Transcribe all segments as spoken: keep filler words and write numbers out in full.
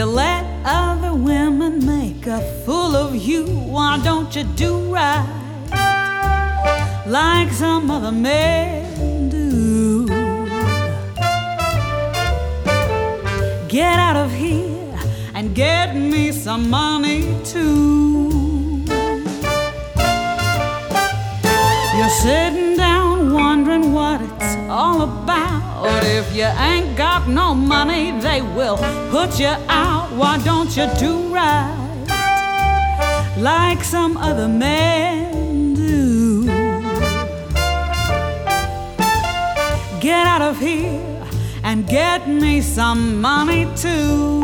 You let other women make a fool of you. Why don't you do right like some other men do? Get out of here and get me some money too. You're sitting down wondering what it's all about. If you ain't got no money, they will put you out. Why don't you do right like some other men do? Get out of here and get me some money too.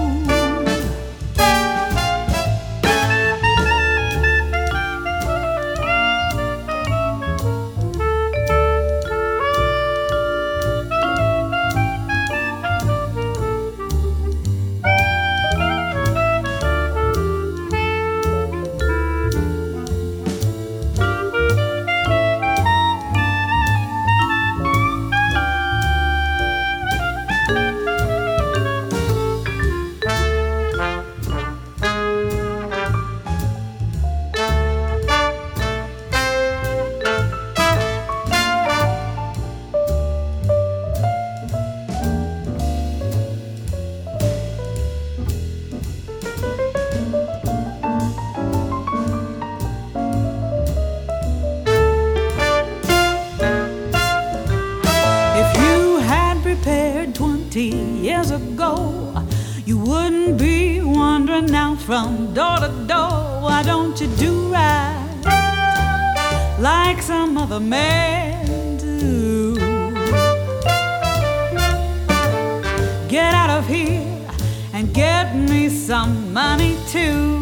Twenty years ago, you wouldn't be wandering now from door to door. Why don't you do right like some other men do? Get out of here and get me some money too.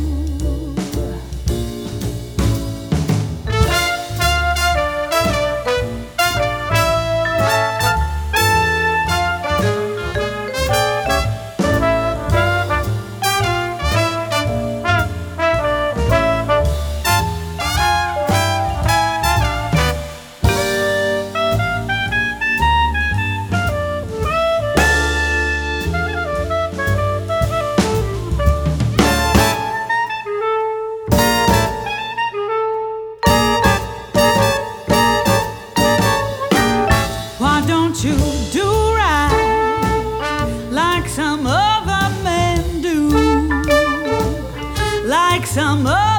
You do right like some other men do, like some other